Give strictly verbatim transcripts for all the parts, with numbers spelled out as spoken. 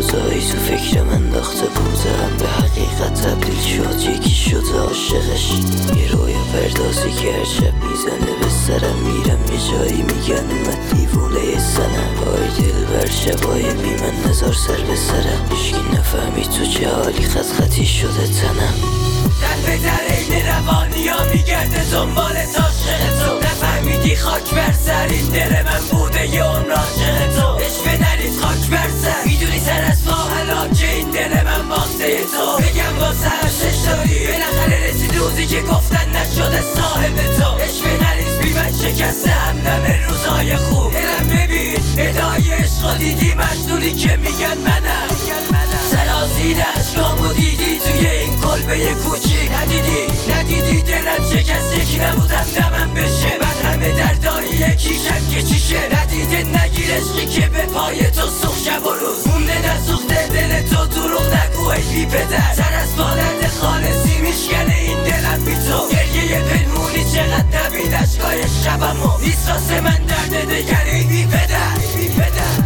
روزایی تو فکرم انداخته بودم، به حقیقت تبدیل شد، یکی شده عاشقش. یه رویا پردازی که هر شب میزنه به سرم، میرم یه جایی میگن اومد دیوونه زنم. وای دل بر شبای بی من نزار سر به سرم، هیچکی نفهمی تو چه حالی، خط خطی شده تنم. در به در این روانی ها میگرده دنبال عاشق تو، نفهمیدی خاک بر سر این دل من بوده یه عمر عاشق تو. عشق نرید خاک بر سر، میدونی سر از ما هلاکه این دل من باخته تو. بگم با سرشش داری بالاخره رسید روزی که گفتن نشده صاحب تو. عشق نریز بی من شکسته همدم روزای خوب، دلم ببین ادای عشق دیدی مجنونی که میگن منم. سرازیر عشقامو دیدی توی این کلبه کوچیک، ندیدی ندیدی دلم شکست، یکی نبودم دمم بشه، من همه دردایی یکیشم که چیشه. ندیده نگیر عشقی که به پای تو سوخ شب و روز، مونده نسوخته دل تو، دروغ نگو ای بی پدر. سر از بالند خالصی میشکنه این دلم بی تو، گریه پنهونی چقدر نبید اشکای شبمو، نیست راست من درد دگری بی پدر بی پدر.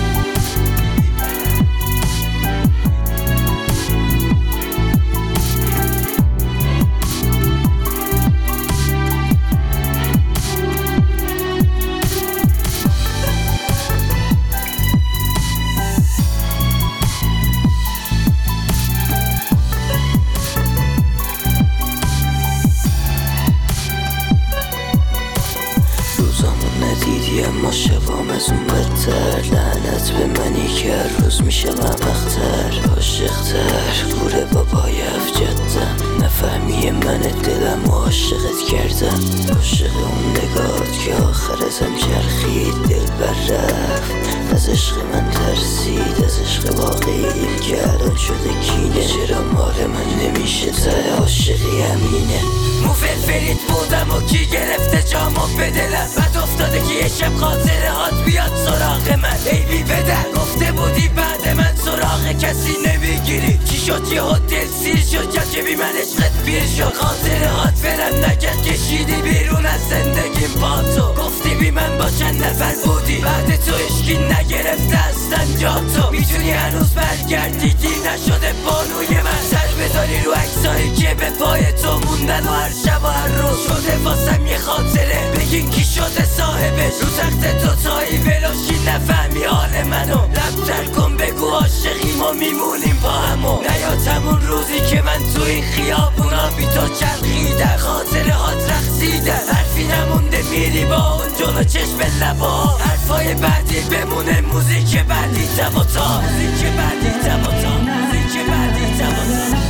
ندیدی اما شبام از اون بدتر، لعنت به منی که هر روز میشم اختر، عاشقتر گوره بابای افجدم، نفهمی من دلم و عاشقت کردم. عاشق اون نگات که آخر ازم چرخید، دل بر رفت از عشق من ترسید، از عشق واقعیم که الان شده کینه. چرا مال من نمیشه ته عاشقی همینه. مو فلفلیت بودم و کی گرفته جامو به دلم، بد افتاده که یه شب خاطره هات بیاد سراغ من. ای بی پدر گفته بودی بعد من سراغ کسی نمیگیری، چی شد یه هتل سیر شد یا که بی من عشقت پیر شد. خاطره هات برم نکرد کشیدی بیرون از زندگیم با تو، گفتی بی من با چند نفر بودی، بعد تو اشکی نگرفته اصلا جا تو. میتونی هنوز برگردی دیر نشده بانوی من، سر بذاری رو عکسایی که به پای تو موندن و هر شب و هر روز شده واسم یه خاطره. بگین کی شده صاحبش، رو تخت تو تایی ولاشی نفهمی حال منو. لب در کن بگو عاشقیم و میمونیم با همو، نیاد همون روزی که من تو این خیابونا بی تو چرخیدم، خاطره هات رقصیدم، حرفی نمونده میری با اون جلو چشم لبا. حرفای بعدی بمونه، موزیک بعدی تباتا، موزیک بعدی تباتا، موزیک بعدی تباتا.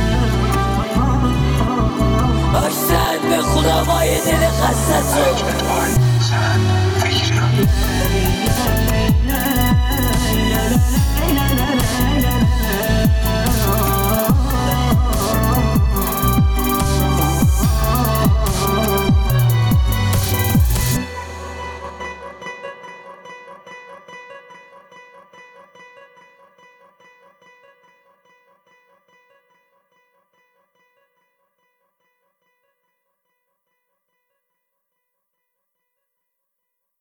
آشتن به خدا وای دل خستتو،